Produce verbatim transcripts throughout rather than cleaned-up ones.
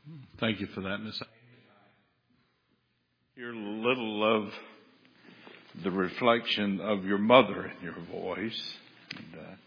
Thank you for that, Miss. Hear a little of the reflection of your mother in your voice. And, uh,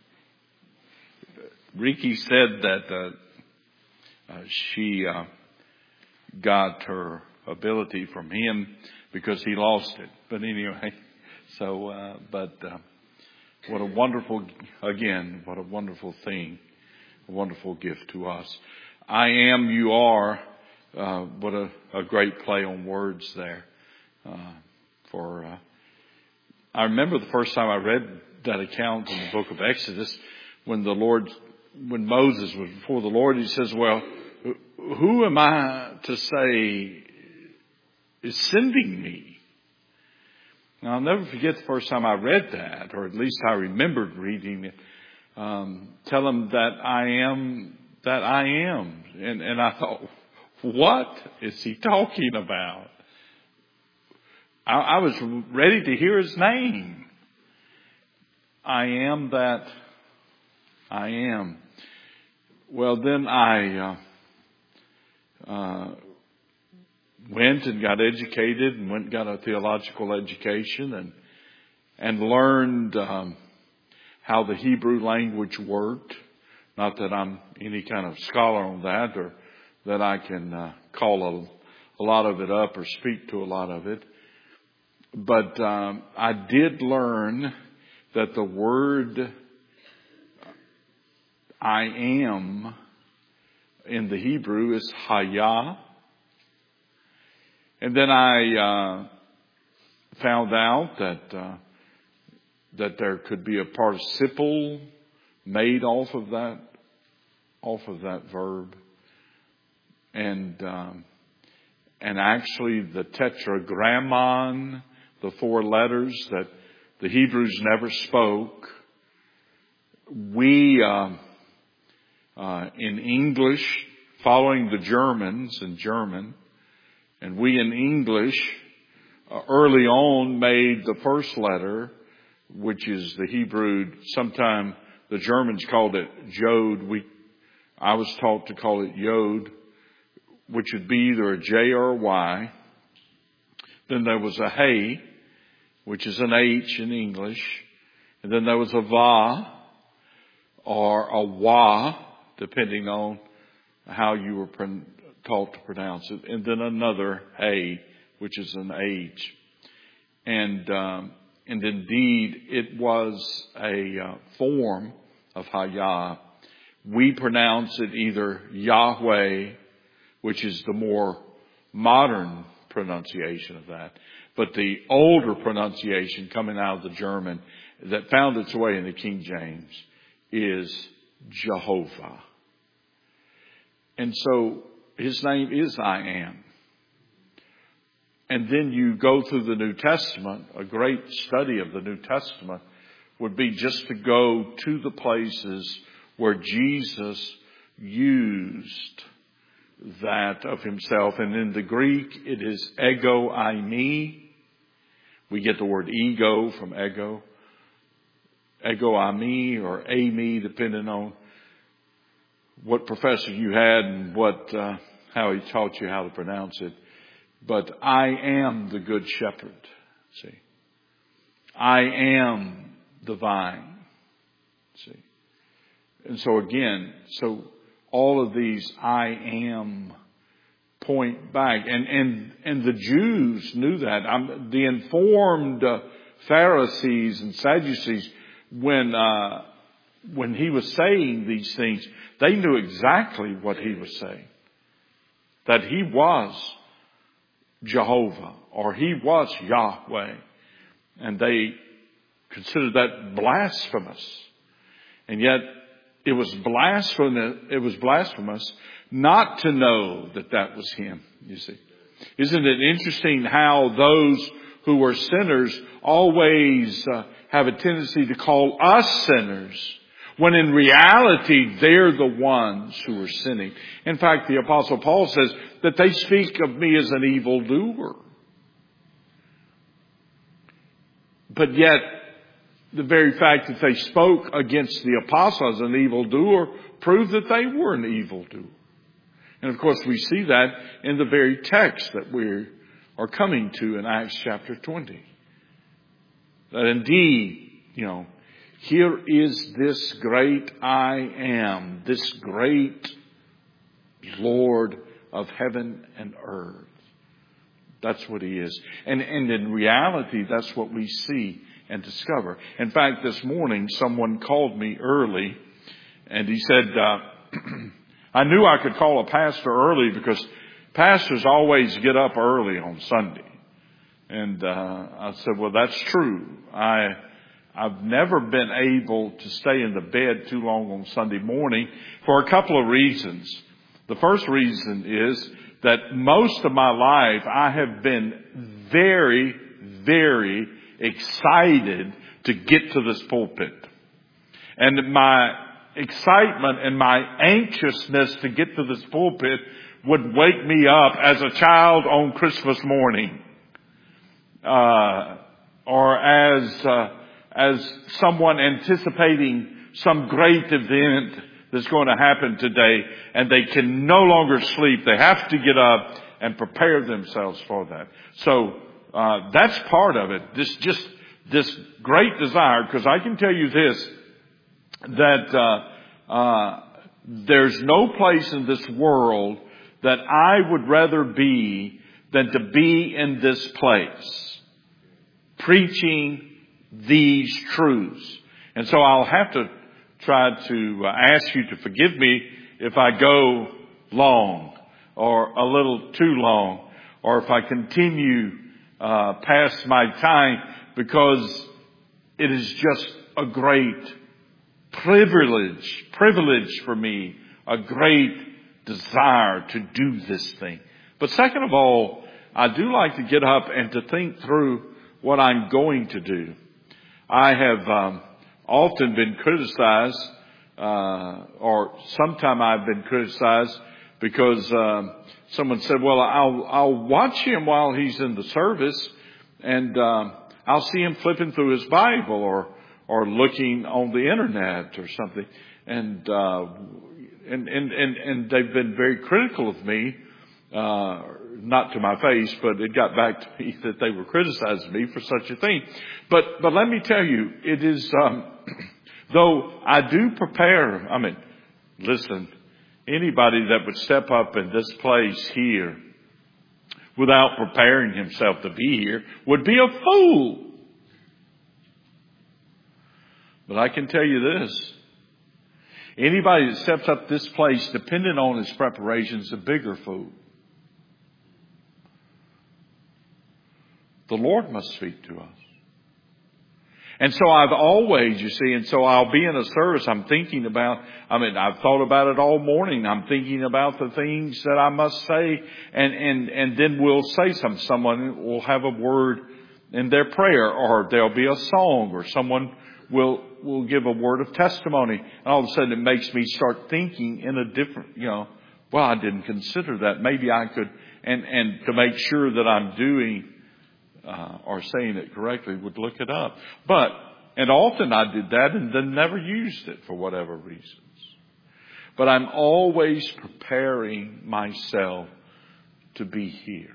Ricky said that uh, uh, she uh, got her ability from him because he lost it. But anyway, so uh, but uh, what a wonderful, again, what a wonderful thing, a wonderful gift to us. I am, you are. Uh, what a, a great play on words there. Uh, for uh, I remember the first time I read that account in the book of Exodus, when the Lord, when Moses was before the Lord, he says, "Well, who am I to say is sending me?" Now, I'll never forget the first time I read that, or at least I remembered reading it. Um, tell him that I am, that I am, and and I thought, what is he talking about? I, I was ready to hear his name. I am that I am. Well, then I uh, uh, went and got educated and went and got a theological education and and learned um, how the Hebrew language worked. Not that I'm any kind of scholar on that or that I can uh, call a, a lot of it up or speak to a lot of it. But um, I did learn that the word I am in the Hebrew is Hayah. And then I uh, found out that uh, that there could be a participle made off of that, off of that verb. And um, and actually the tetragrammaton, the four letters that the Hebrews never spoke, we uh, uh, in English, following the Germans in German, and we in English uh, early on made the first letter, which is the Hebrew. Sometime the Germans called it Jod. We, I was taught to call it Yod, which would be either a J or a Y. Then there was a Hey, which is an H in English. And then there was a Va or a Wa, depending on how you were taught to pronounce it. And then another Hey, which is an H. And, um, and indeed, it was a uh, form of Hayah. We pronounce it either Yahweh, which is the more modern pronunciation of that. But the older pronunciation coming out of the German that found its way in the King James is Jehovah. And so his name is I am. And then you go through the New Testament. A great study of the New Testament would be just to go to the places where Jesus used that of himself. And in the Greek, it is ego eimi. We get the word ego from ego. Ego eimi or eimi, depending on what professor you had and what uh, how he taught you how to pronounce it. But I am the good shepherd. See, I am the vine. See, and so again, so all of these I am point back. And, and, and the Jews knew that. Um, the informed uh, Pharisees and Sadducees, when, uh, when he was saying these things, they knew exactly what he was saying. That he was Jehovah, or he was Yahweh. And they considered that blasphemous. And yet, It was blasphemous, it was blasphemous not to know that that was him, you see. Isn't it interesting how those who were sinners always uh, have a tendency to call us sinners, when in reality they're the ones who are sinning. In fact, the Apostle Paul says that they speak of me as an evildoer. But yet, the very fact that they spoke against the apostle as an evildoer proved that they were an evildoer. And of course we see that in the very text that we are coming to in Acts chapter twenty. That indeed, you know, here is this great I am, this great Lord of heaven and earth. That's what He is. And, and in reality, that's what we see and discover. In fact, this morning, someone called me early and he said, uh, I knew I could call a pastor early because pastors always get up early on Sunday. And, uh, I said, well, that's true. I, I've never been able to stay in the bed too long on Sunday morning for a couple of reasons. The first reason is that most of my life I have been very, very excited to get to this pulpit. And my excitement and my anxiousness to get to this pulpit would wake me up as a child on Christmas morning. Uh, or as, uh, as someone anticipating some great event that's going to happen today, and they can no longer sleep. They have to get up and prepare themselves for that. So, uh, that's part of it. This, just, this great desire, because I can tell you this, that, uh, uh, there's no place in this world that I would rather be than to be in this place, preaching these truths. And so I'll have to try to ask you to forgive me if I go long or a little too long, or if I continue uh, past my time, because it is just a great privilege, privilege for me, a great desire to do this thing. But second of all, I do like to get up and to think through what I'm going to do. I have um, often been criticized, uh, or sometime I've been criticized because um, someone said, well, I'll, I'll watch him while he's in the service, and um, I'll see him flipping through his Bible or or looking on the internet or something. And uh, and, and, and, and they've been very critical of me, uh, not to my face, but it got back to me that they were criticizing me for such a thing. But, but let me tell you, it is, um, though I do prepare, I mean, listen, anybody that would step up in this place here without preparing himself to be here would be a fool. But I can tell you this, anybody that steps up this place dependent on his preparation is a bigger fool. The Lord must speak to us. And so I've always, you see, and so I'll be in a service, I'm thinking about, I mean, I've thought about it all morning. I'm thinking about the things that I must say, and, and, and then we'll say some, someone will have a word in their prayer, or there'll be a song, or someone will, will give a word of testimony. And all of a sudden it makes me start thinking in a different, you know, well, I didn't consider that. Maybe I could, and, and to make sure that I'm doing, Uh, or saying it correctly, would look it up. But, and often I did that and then never used it for whatever reasons. But I'm always preparing myself to be here.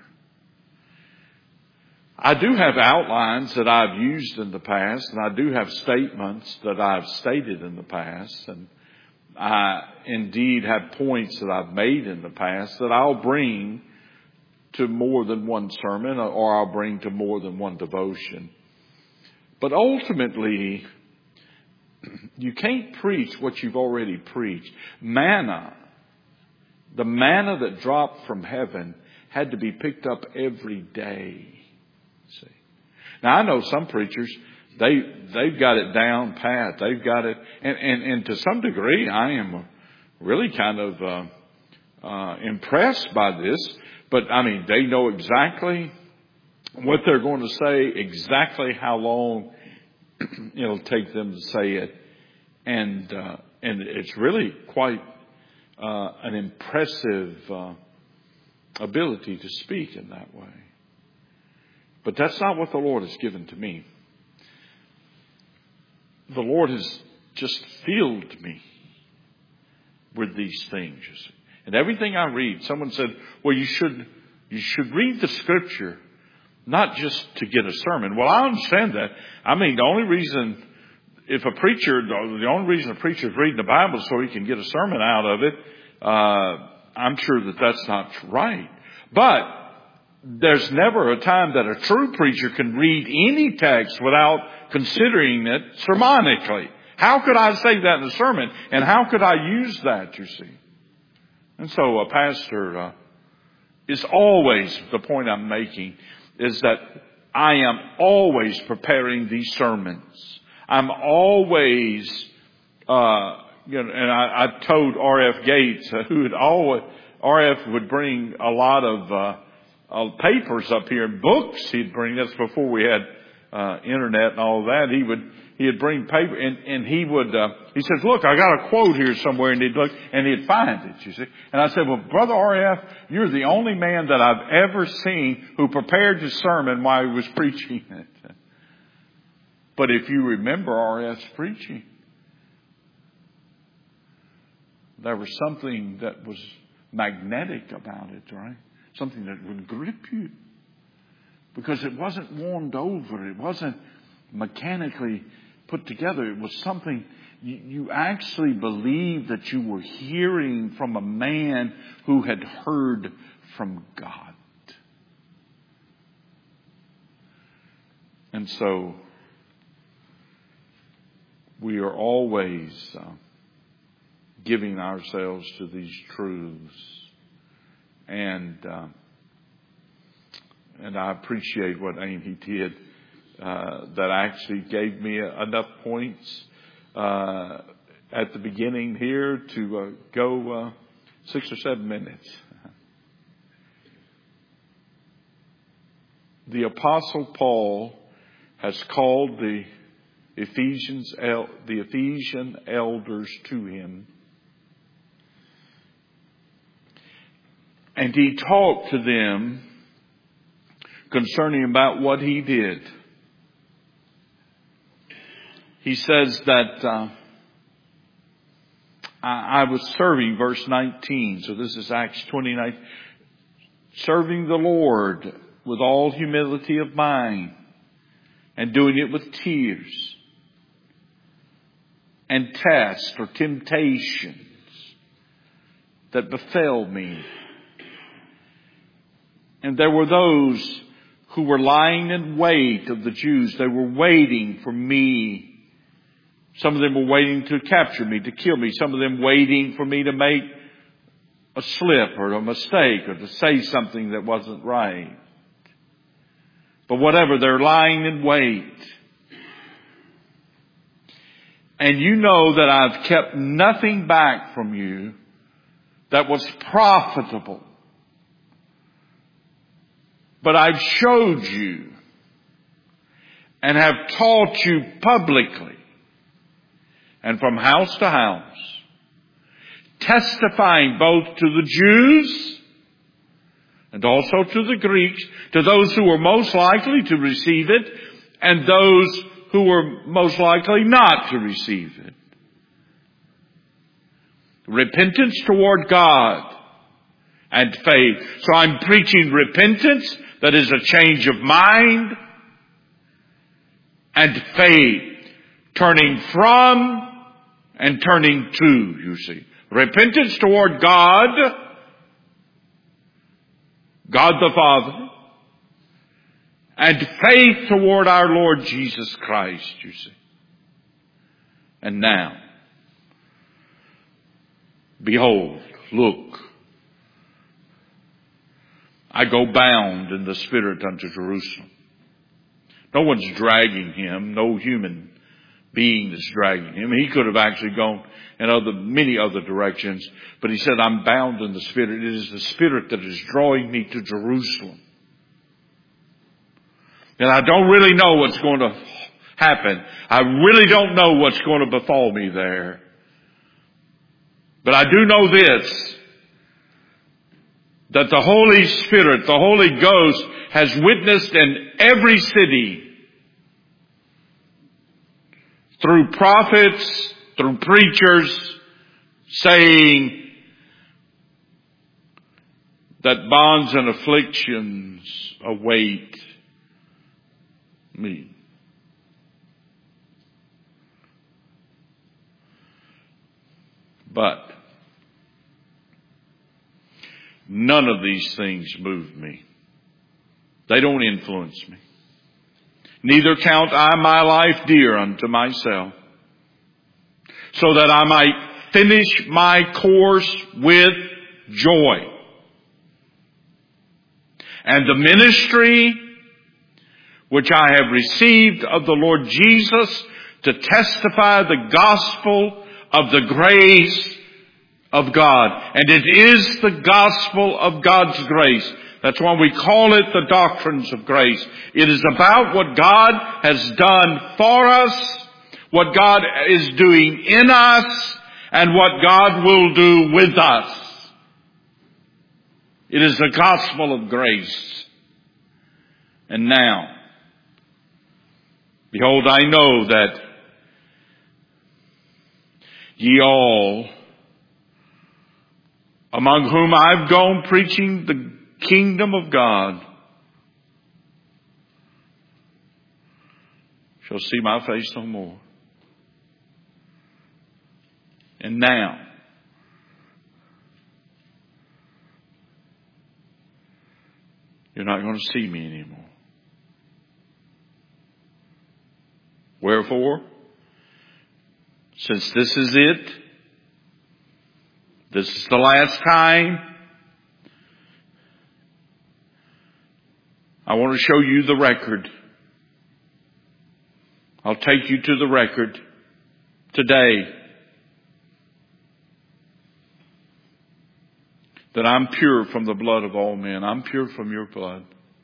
I do have outlines that I've used in the past, and I do have statements that I've stated in the past, and I indeed have points that I've made in the past that I'll bring to more than one sermon, or I'll bring to more than one devotion. But ultimately, you can't preach what you've already preached. Manna, the manna that dropped from heaven, had to be picked up every day. See? Now I know some preachers, they they've got it down pat. They've got it, and and, and to some degree, I am really kind of uh, uh, impressed by this. But, I mean, they know exactly what they're going to say, exactly how long it'll take them to say it. And uh, and it's really quite uh, an impressive uh, ability to speak in that way. But that's not what the Lord has given to me. The Lord has just filled me with these things, you see. And everything I read, someone said, well, you should, you should read the Scripture, not just to get a sermon. Well, I understand that. I mean, the only reason, if a preacher, the only reason a preacher is reading the Bible is so he can get a sermon out of it, uh, I'm sure that that's not right. But there's never a time that a true preacher can read any text without considering it sermonically. How could I say that in a sermon? And how could I use that, you see? And so a pastor uh, is always, the point I'm making is that I am always preparing these sermons. I'm always, uh, you know, and I, I told R F Gates, uh, who had always, R F would bring a lot of uh, uh, papers up here, books he'd bring. That's before we had uh, internet and all that. He would, he'd bring paper and, and he would, uh, he says, look, I got a quote here somewhere, and he'd look and he'd find it, you see. And I said, well, Brother R F, you're the only man that I've ever seen who prepared his sermon while he was preaching it. But if you remember R F's preaching, there was something that was magnetic about it, right? Something that would grip you. Because it wasn't warmed over. It wasn't mechanically put together. It was something you, you actually believed that you were hearing from a man who had heard from God. And so we are always uh, giving ourselves to these truths. And uh, and I appreciate what Amy did. Uh, that actually gave me enough points uh, at the beginning here to uh, go uh, six or seven minutes. The Apostle Paul has called the Ephesians, the Ephesian elders to him, and he talked to them concerning about what he did. He says that uh, I, I was serving, verse nineteen. So this is Acts twenty-nine. Serving the Lord with all humility of mind and doing it with tears and tests or temptations that befell me. And there were those who were lying in wait of the Jews. They were waiting for me. Some of them were waiting to capture me, to kill me. Some of them waiting for me to make a slip or a mistake or to say something that wasn't right. But whatever, they're lying in wait. And you know that I've kept nothing back from you that was profitable. But I've showed you and have taught you publicly and from house to house, testifying both to the Jews and also to the Greeks, to those who were most likely to receive it and those who were most likely not to receive it. Repentance toward God and faith. So I'm preaching repentance, that is a change of mind, and faith, turning from and turning to, you see. Repentance toward God, God the Father, and faith toward our Lord Jesus Christ, you see. And now, behold, look, I go bound in the Spirit unto Jerusalem. No one's dragging him. No human being is dragging him. He could have actually gone in other, many other directions. But he said, I'm bound in the Spirit. It is the Spirit that is drawing me to Jerusalem. And I don't really know what's going to happen. I really don't know what's going to befall me there. But I do know this, that the Holy Spirit, the Holy Ghost, has witnessed in every city, through prophets, through preachers, saying, that bonds and afflictions await me. But none of these things move me. They don't influence me. Neither count I my life dear unto myself, so that I might finish my course with joy, and the ministry which I have received of the Lord Jesus to testify the gospel of the grace of God. And it is the gospel of God's grace. That's why we call it the doctrines of grace. It is about what God has done for us, what God is doing in us, and what God will do with us. It is the gospel of grace. And now, behold, I know that ye all, among whom I've gone preaching the kingdom of God, shall see my face no more. And now, you're not going to see me anymore. Wherefore, since this is it, this is the last time, I want to show you the record. I'll take you to the record today that I'm pure from the blood of all men. I'm pure from your blood.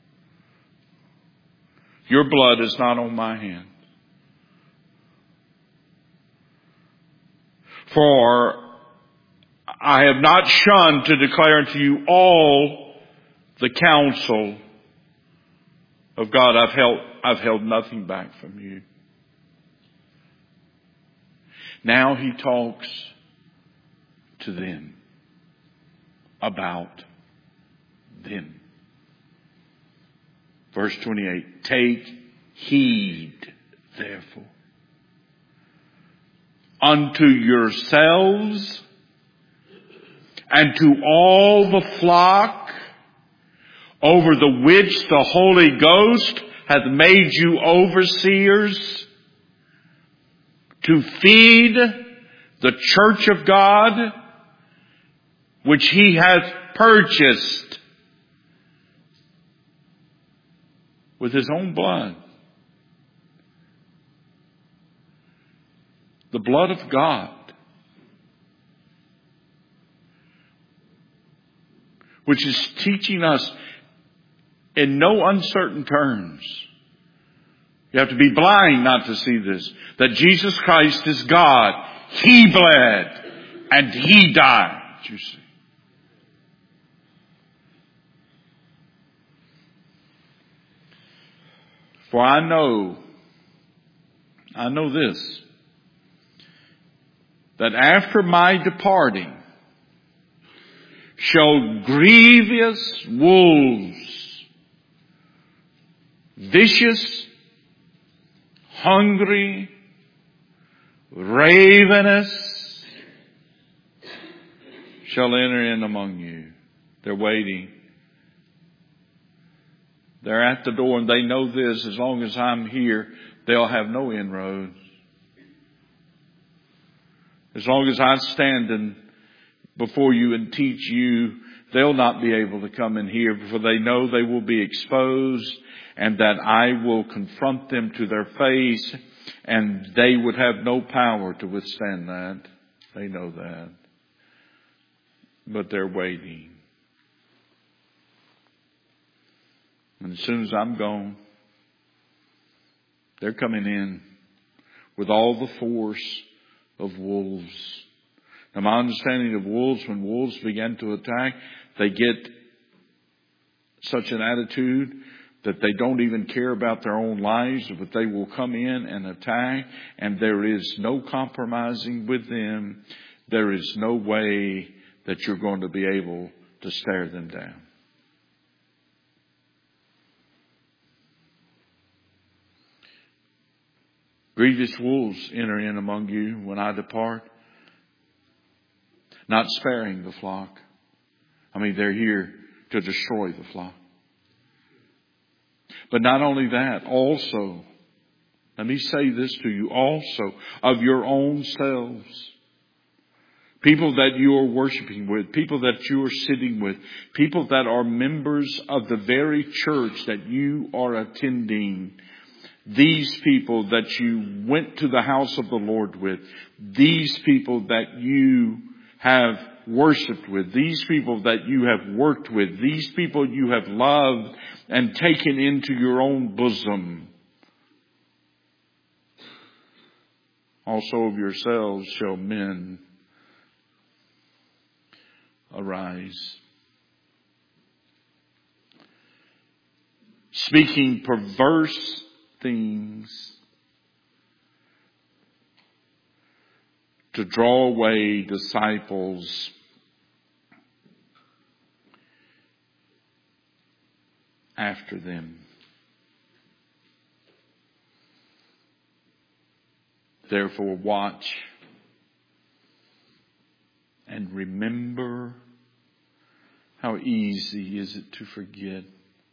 Your blood is not on my hand. For I have not shunned to declare unto you all the counsel of God. I've held, I've held nothing back from you. Now he talks to them about them. Verse twenty-eight, take heed, therefore, unto yourselves and to all the flock over the which the Holy Ghost hath made you overseers, to feed the church of God, which he hath purchased with his own blood. The blood of God, which is teaching us in no uncertain terms. You have to be blind not to see this. That Jesus Christ is God. He bled and he died. You see. For I know, I know this, that after my departing shall grievous wolves, vicious, hungry, ravenous, shall enter in among you. They're waiting. They're at the door, and they know this: as long as I'm here, they'll have no inroads. As long as I'm standing before you and teach you, they'll not be able to come in here, for they know they will be exposed and that I will confront them to their face, and they would have no power to withstand that. They know that. But they're waiting. And as soon as I'm gone, they're coming in with all the force of wolves. Now, my understanding of wolves, when wolves begin to attack, they get such an attitude that they don't even care about their own lives, but they will come in and attack, and there is no compromising with them. There is no way that you're going to be able to stare them down. Grievous wolves enter in among you when I depart, not sparing the flock. I mean, they're here to destroy the flock. But not only that, also, let me say this to you, also of your own selves. People that you are worshiping with, people that you are sitting with, people that are members of the very church that you are attending. These people that you went to the house of the Lord with, these people that you have worshiped with, these people that you have worked with, these people you have loved and taken into your own bosom. Also of yourselves shall men arise, speaking perverse things to draw away disciples after them. Therefore, watch and remember. How easy is it to forget?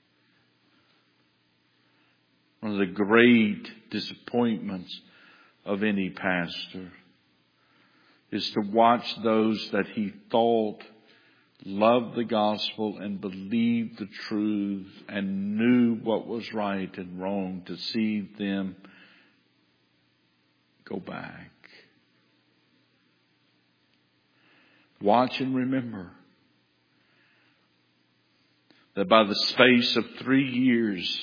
One of the great disappointments of any pastor is to watch those that he thought loved the gospel and believed the truth and knew what was right and wrong, to see them go back. Watch and remember that by the space of three years,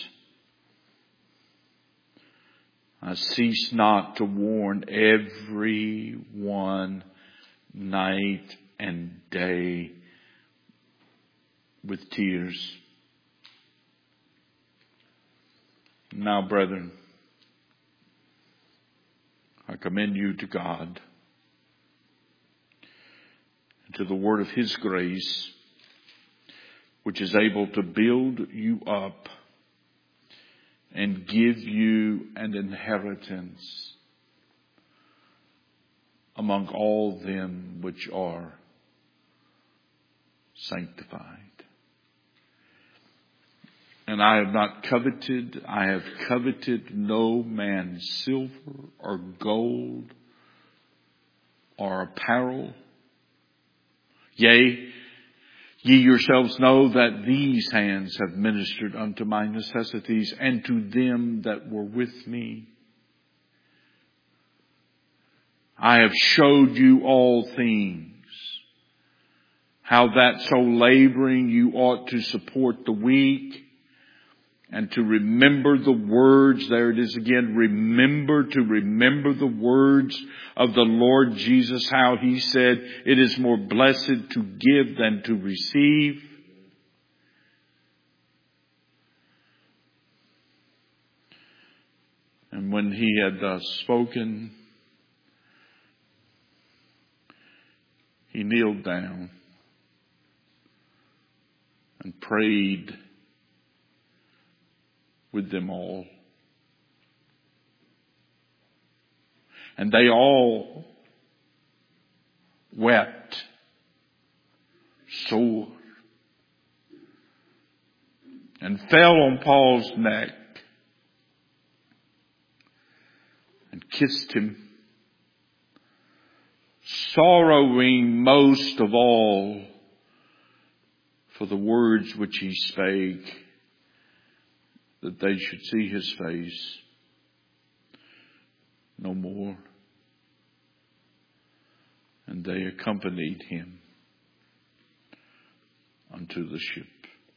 I cease not to warn every one night and day with tears. Now, brethren, I commend you to God and to the word of His grace, which is able to build you up and give you an inheritance among all them which are sanctified. And I have not coveted, I have coveted no man's silver or gold or apparel. Yea, ye yourselves know that these hands have ministered unto my necessities and to them that were with me. I have showed you all things, how that so laboring you ought to support the weak, and to remember the words, there it is again, remember to remember the words of the Lord Jesus, how He said, it is more blessed to give than to receive. And when He had thus spoken, He kneeled down and prayed with them all. And they all wept sore and fell on Paul's neck and kissed him, sorrowing most of all for the words which he spake, that they should see his face no more. And they accompanied him unto the ship.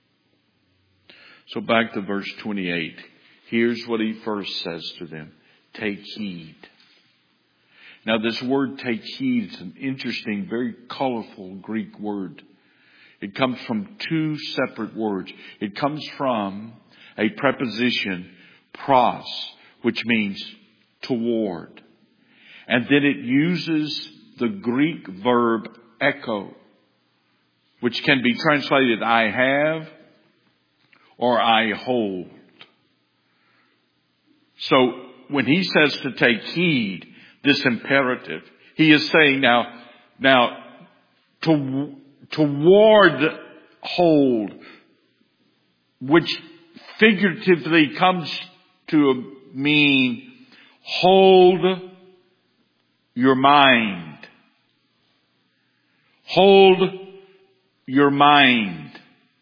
So back to verse twenty-eight. Here's what he first says to them. Take heed. Now this word take heed is an interesting, very colorful Greek word. It comes from two separate words. It comes from a preposition, pros, which means toward. And then it uses the Greek verb echo, which can be translated I have or I hold. So when he says to take heed, this imperative, he is saying now, now, to, toward hold, which figuratively comes to mean hold your mind. Hold your mind.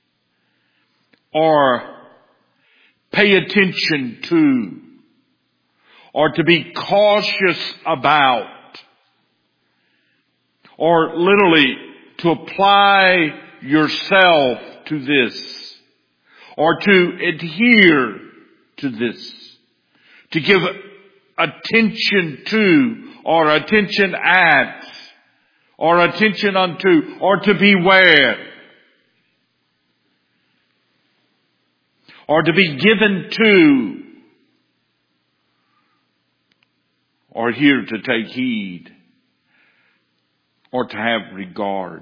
Or pay attention to. Or to be cautious about. Or literally to apply yourself to this. Or to adhere to this. To give attention to, or attention at, or attention unto, or to beware. Or to be given to. Or here to take heed. Or to have regard.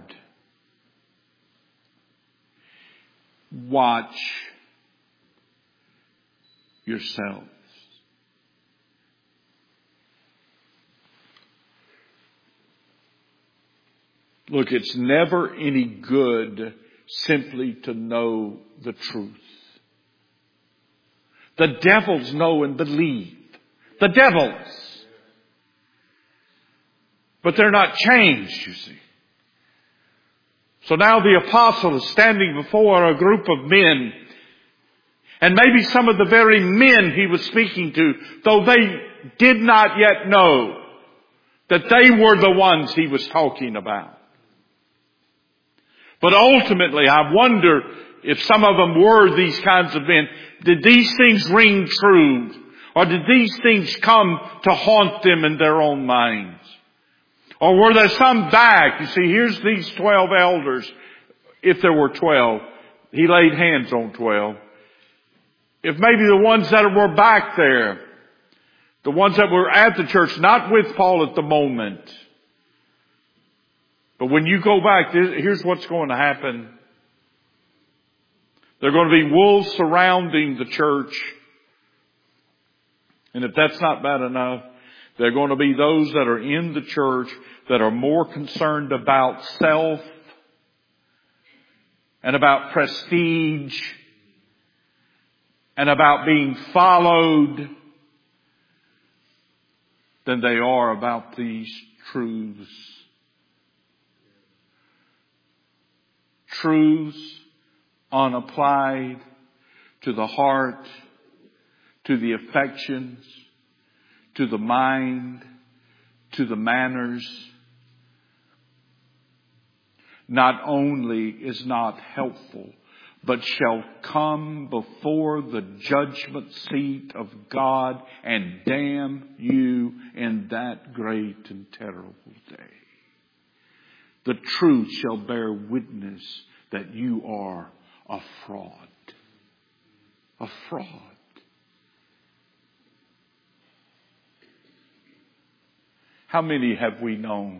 Watch yourselves. Look, it's never any good simply to know the truth. The devils know and believe. The devils. But they're not changed, you see. So now the apostle is standing before a group of men. And maybe some of the very men he was speaking to, though they did not yet know that they were the ones he was talking about. But ultimately, I wonder if some of them were these kinds of men. Did these things ring true? Or did these things come to haunt them in their own minds? Or were there some back? You see, here's these twelve elders. If there were twelve, he laid hands on twelve. If maybe the ones that were back there, the ones that were at the church, not with Paul at the moment. But when you go back, here's what's going to happen. There are going to be wolves surrounding the church. And if that's not bad enough, there are going to be those that are in the church that are more concerned about self and about prestige and about being followed than they are about these truths. Truths unapplied to the heart, to the affections, to the mind, to the manners, not only is not helpful, but shall come before the judgment seat of God and damn you in that great and terrible day. The truth shall bear witness that you are a fraud. A fraud. How many have we known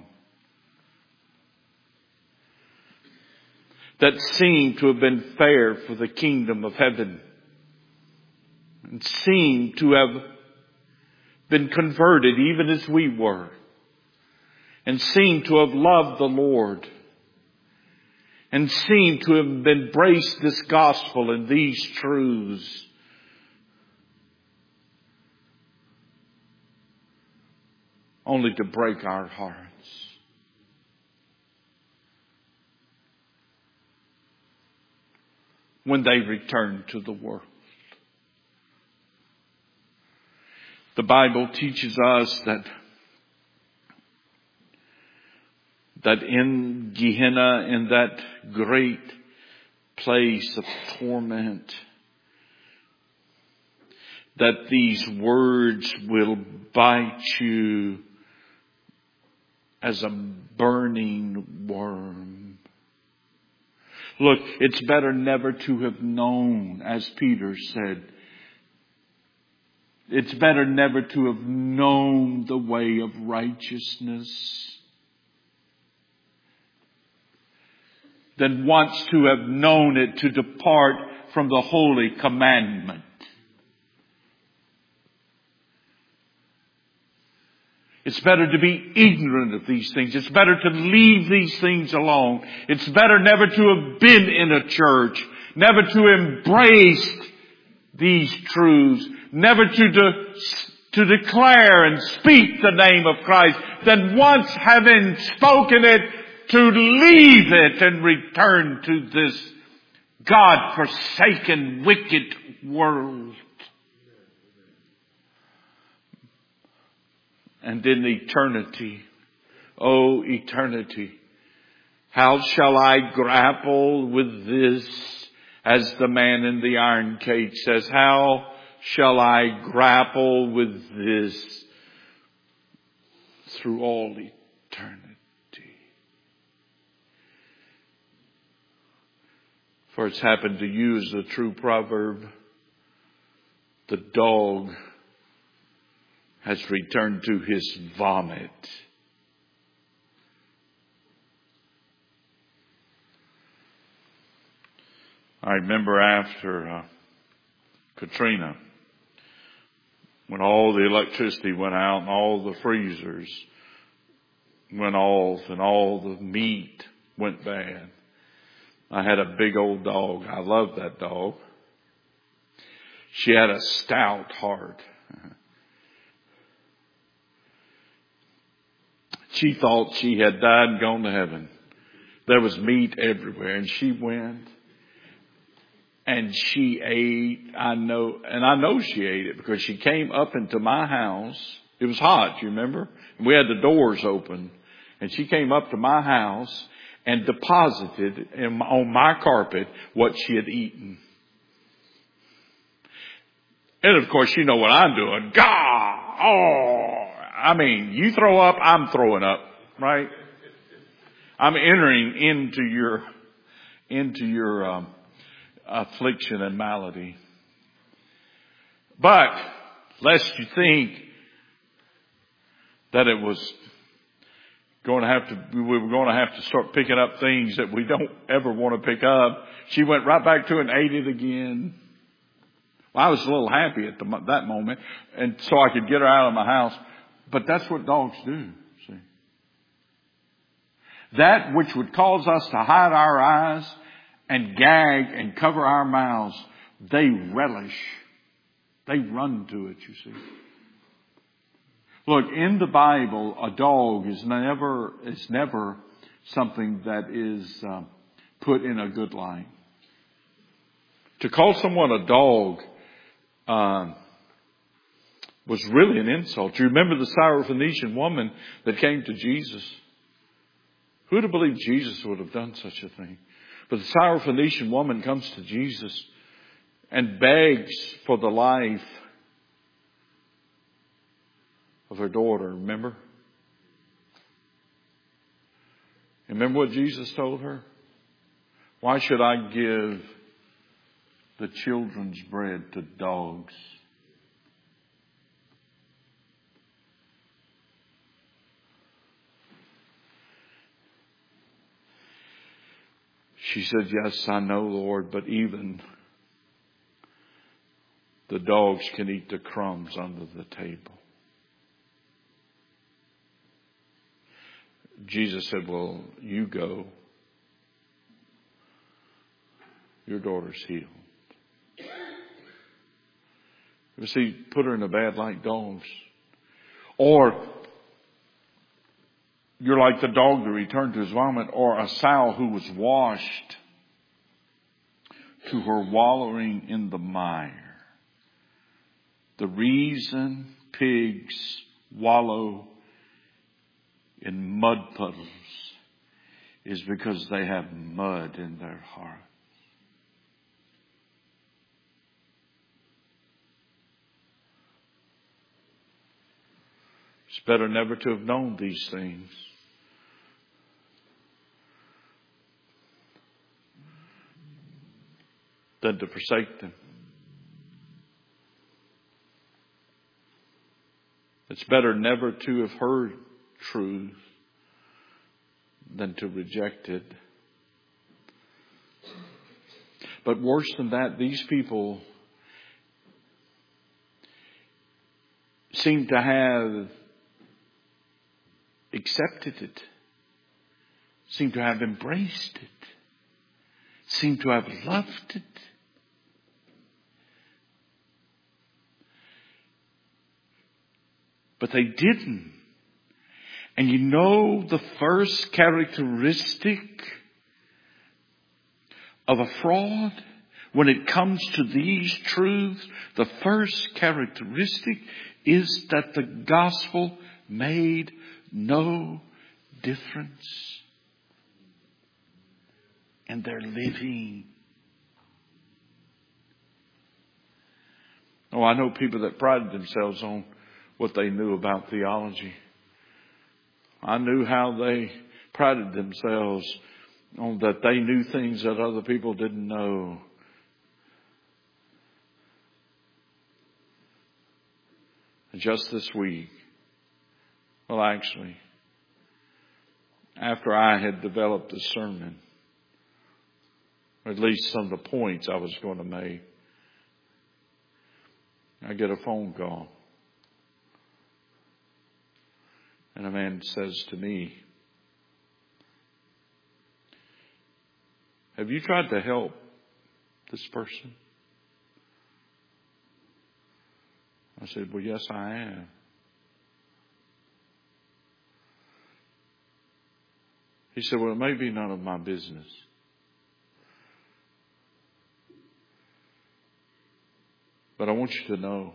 that seem to have been fair for the kingdom of heaven and seem to have been converted even as we were and seem to have loved the Lord and seem to have embraced this gospel and these truths, only to break our hearts? When they return to the world. The Bible teaches us that that in Gehenna, in that great place of torment, that these words will bite you as a burning worm. Look, it's better never to have known, as Peter said. It's better never to have known the way of righteousness than once to have known it to depart from the holy commandment. It's better to be ignorant of these things. It's better to leave these things alone. It's better never to have been in a church, never to embrace these truths, never to, de- to declare and speak the name of Christ, than once having spoken it, to leave it and return to this God-forsaken, wicked world. And in eternity, oh eternity, how shall I grapple with this? As the man in the iron cage says, how shall I grapple with this through all eternity? For it's happened to you as the true proverb, the dog has returned to his vomit. I remember after uh, Katrina, when all the electricity went out and all the freezers went off and all the meat went bad. I had a big old dog. I loved that dog. She had a stout heart. She thought she had died and gone to heaven. There was meat everywhere, and she went and she ate. I know, and I know she ate it because she came up into my house. It was hot, you remember? We had the doors open, and she came up to my house and deposited in, on my carpet what she had eaten. And of course, you know what I'm doing. God, oh. I mean, you throw up, I'm throwing up, right? I'm entering into your, into your um, affliction and malady. But lest you think that it was going to have to, we were going to have to start picking up things that we don't ever want to pick up. She went right back to it and ate it again. Well, I was a little happy at the, that moment, and so I could get her out of my house. But that's what dogs do, see. That which would cause us to hide our eyes and gag and cover our mouths, they relish. They run to it, you see. Look, in the Bible, a dog is never, is never something that is uh, put in a good light. To call someone a dog, uh, was really an insult. Do you remember the Syrophoenician woman that came to Jesus? Who would have believed Jesus would have done such a thing? But the Syrophoenician woman comes to Jesus and begs for the life of her daughter. Remember? Remember what Jesus told her? Why should I give the children's bread to dogs? She said, yes, I know, Lord, but even the dogs can eat the crumbs under the table. Jesus said, well, you go. Your daughter's healed. You see, put her in a bad light, dogs. Or you're like the dog that returned to his vomit, or a sow who was washed to her wallowing in the mire. The reason pigs wallow in mud puddles is because they have mud in their heart. It's better never to have known these things than to forsake them. It's better never to have heard truth than to reject it. But worse than that, these people seem to have accepted it, seem to have embraced it, seem to have loved it. But they didn't. And you know the first characteristic of a fraud? When it comes to these truths, the first characteristic is that the gospel made no difference in their living. Oh, I know people that prided themselves on what they knew about theology. I knew how they prided themselves on that they knew things that other people didn't know. Just this week, well actually, after I had developed a sermon, or at least some of the points I was going to make, I get a phone call. And a man says to me, "Have you tried to help this person?" I said, "Well, yes, I am." He said, "Well, it may be none of my business, but I want you to know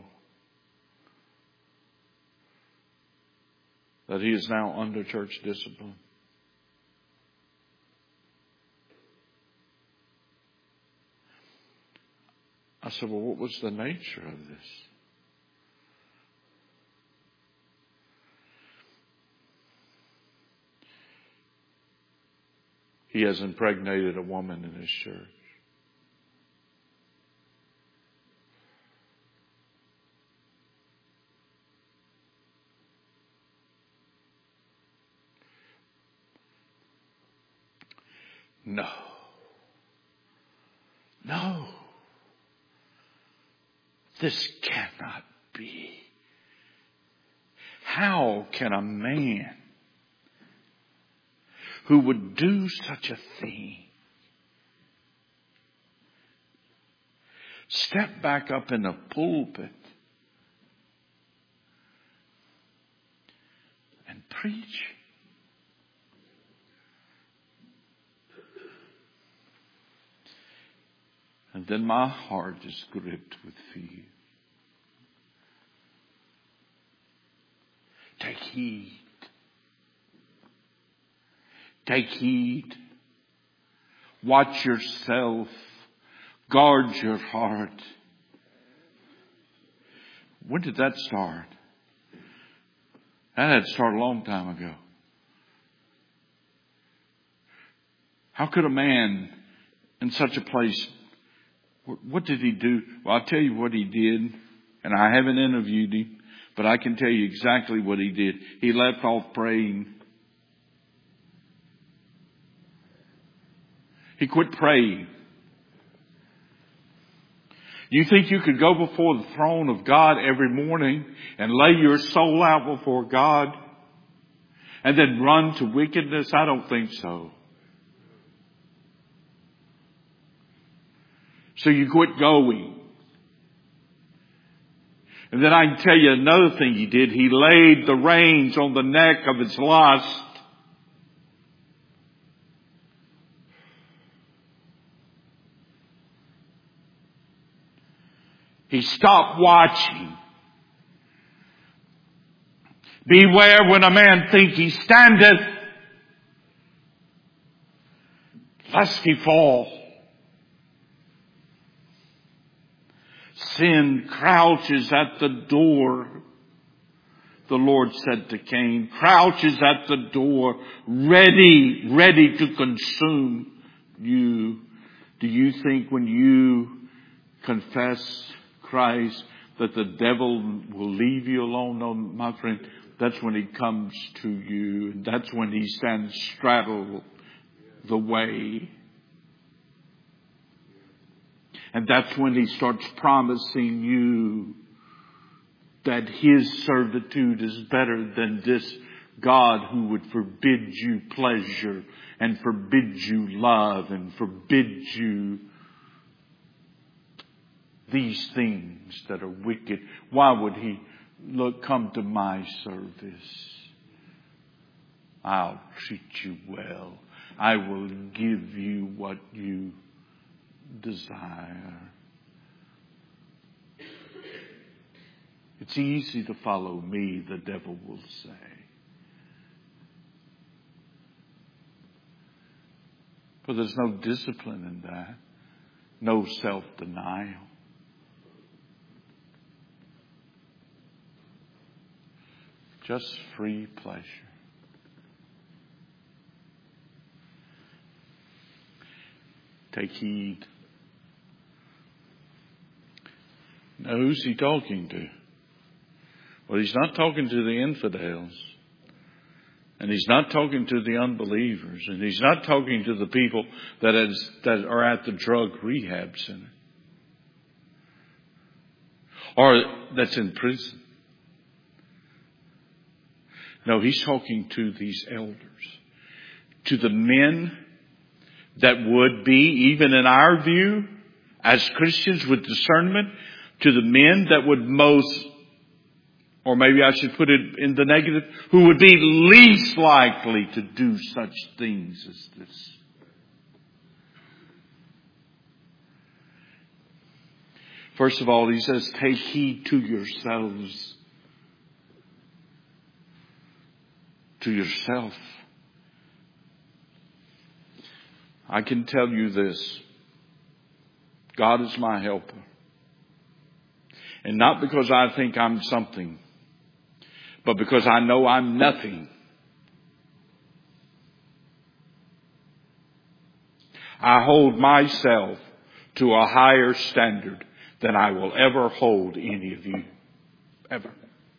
that he is now under church discipline." I said, "Well, what was the nature of this?" He has impregnated a woman in his church. No. No. This cannot be. How can a man who would do such a thing step back up in the pulpit and preach? And then my heart is gripped with fear. Take heed. Take heed. Watch yourself. Guard your heart. When did that start? That had started a long time ago. How could a man in such a place, what did he do? Well, I'll tell you what he did, and I haven't interviewed him, but I can tell you exactly what he did. He left off praying. He quit praying. You think you could go before the throne of God every morning and lay your soul out before God and then run to wickedness? I don't think so. So you quit going. And then I can tell you another thing he did. He laid the reins on the neck of his lust. He stopped watching. Beware when a man think he standeth, lest he fall. Sin crouches at the door, the Lord said to Cain, crouches at the door, ready, ready to consume you. Do you think when you confess Christ that the devil will leave you alone? No, my friend, that's when he comes to you. And that's when he stands straddle the way. And that's when he starts promising you that his servitude is better than this God who would forbid you pleasure and forbid you love and forbid you these things that are wicked. Why would He look, come to my service? I'll treat you well. I will give you what you desire. It's easy to follow me, the devil will say. But there's no discipline in that. No self-denial. Just free pleasure. Take heed. Now, who's He talking to? Well, He's not talking to the infidels. And He's not talking to the unbelievers. And He's not talking to the people that, has, that are at the drug rehab center. Or that's in prison. No, He's talking to these elders. To the men that would be, even in our view, as Christians with discernment, to the men that would most, or maybe I should put it in the negative, who would be least likely to do such things as this. First of all, He says, take heed to yourselves. To yourself. I can tell you this. God is my helper. And not because I think I'm something, but because I know I'm nothing. I hold myself to a higher standard than I will ever hold any of you. Ever.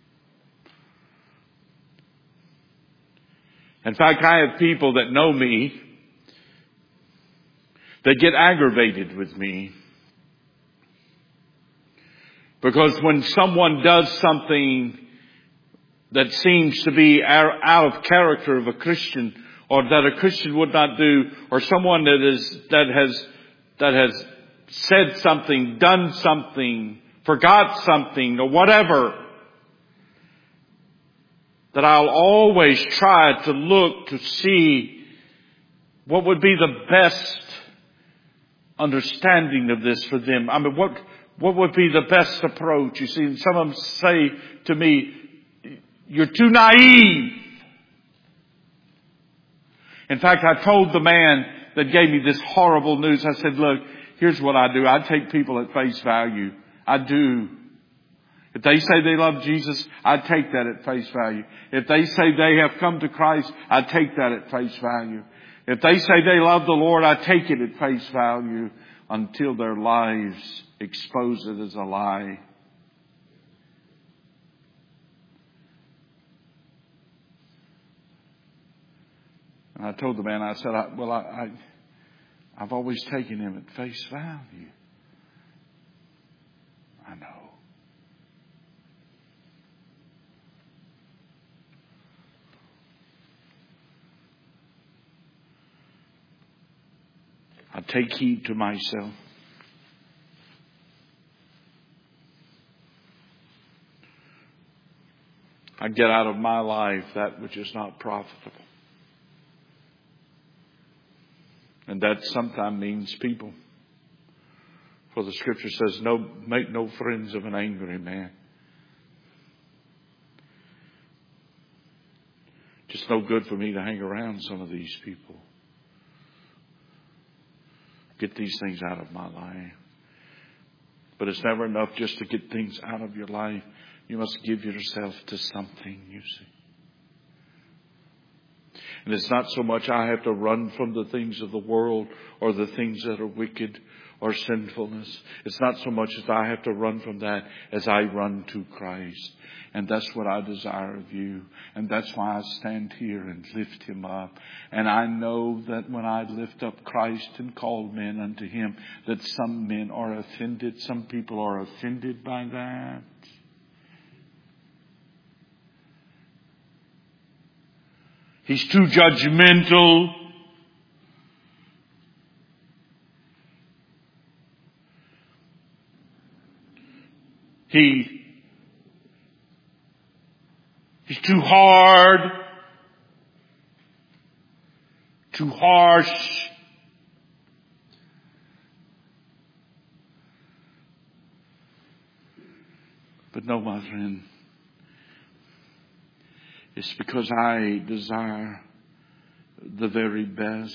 In fact, I have people that know me that get aggravated with me. Because when someone does something that seems to be out of character of a Christian, or that a Christian would not do, or someone that is, that has, that has said something, done something, forgot something, or whatever, that I'll always try to look to see what would be the best understanding of this for them. I mean, what, what would be the best approach? You see, some of them say to me, you're too naive. In fact, I told the man that gave me this horrible news, I said, look, here's what I do. I take people at face value. I do. If they say they love Jesus, I take that at face value. If they say they have come to Christ, I take that at face value. If they say they love the Lord, I take it at face value until their lives expose it as a lie. And I told the man, I said, I, well, I, I, I've always taken him at face value. I know. I take heed to myself. I get out of my life that which is not profitable. And that sometimes means people. For the scripture says, no, make no friends of an angry man. Just no good for me to hang around some of these people. Get these things out of my life. But it's never enough just to get things out of your life. You must give yourself to something, you see. And it's not so much I have to run from the things of the world or the things that are wicked or sinfulness. It's not so much as I have to run from that as I run to Christ. And that's what I desire of you. And that's why I stand here and lift Him up. And I know that when I lift up Christ and call men unto Him, that some men are offended. Some people are offended by that. He's too judgmental. He, he's too hard, too harsh. But no, my friend, it's because I desire the very best.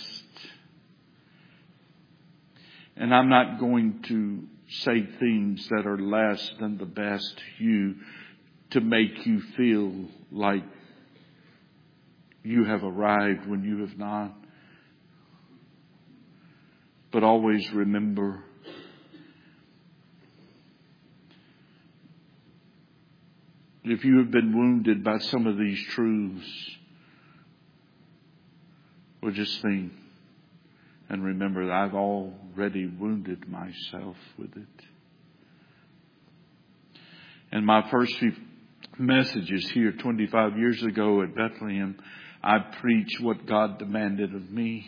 And I'm not going to say things that are less than the best to you to make you feel like you have arrived when you have not. But always remember, if you have been wounded by some of these truths, well, just think and remember that I've already wounded myself with it. And my first few messages here twenty-five years ago at Bethlehem, I preached what God demanded of me.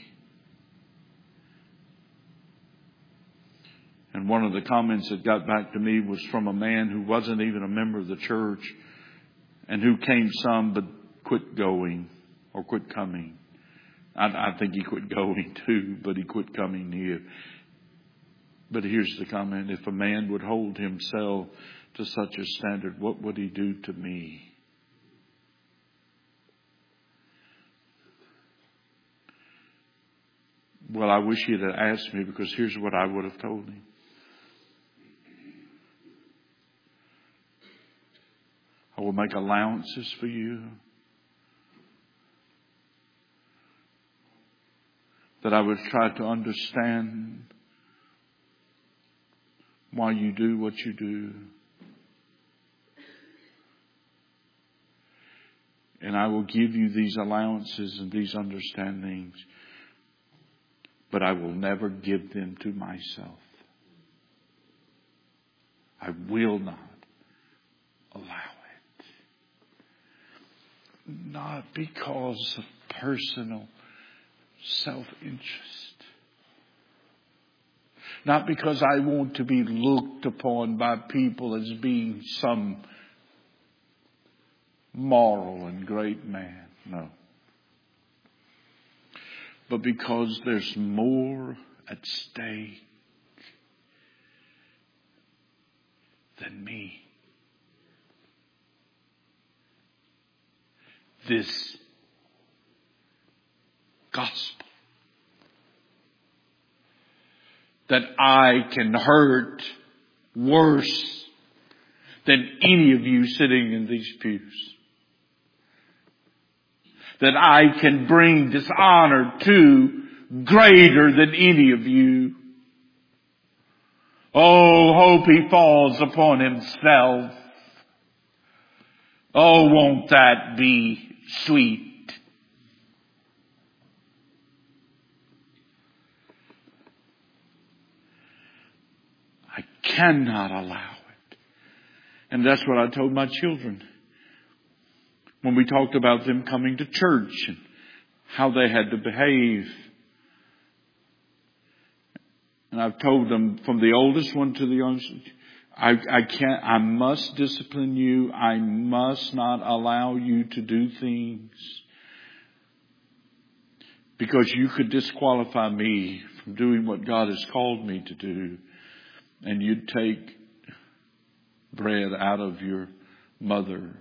And one of the comments that got back to me was from a man who wasn't even a member of the church and who came some but quit going or quit coming. I, I think he quit going too, but he quit coming here. But here's the comment. If a man would hold himself to such a standard, what would he do to me? Well, I wish he'd have asked me, because here's what I would have told him. I will make allowances for you. That I would try to understand why you do what you do. And I will give you these allowances and these understandings, but I will never give them to myself. I will not allow it. Not because of personal self-interest. Not because I want to be looked upon by people as being some moral and great man. No. But because there's more at stake than me. This gospel that I can hurt worse than any of you sitting in these pews. That I can bring dishonor to greater than any of you. Oh, hope he falls upon himself. Oh, won't that be sweet? I cannot allow it. And that's what I told my children when we talked about them coming to church and how they had to behave. And I've told them, from the oldest one to the youngest, I, I can't, I must discipline you. I must not allow you to do things, because you could disqualify me from doing what God has called me to do. And you'd take bread out of your mother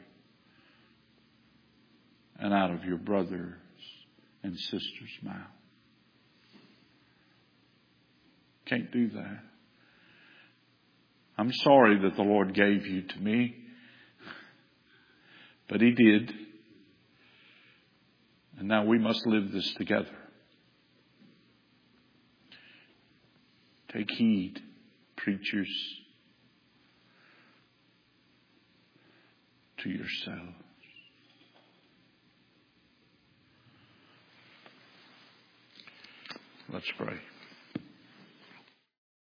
and out of your brothers and sisters' mouth. Can't do that. I'm sorry that the Lord gave you to me, but He did. And now we must live this together. Take heed, preachers, to yourselves. Let's pray.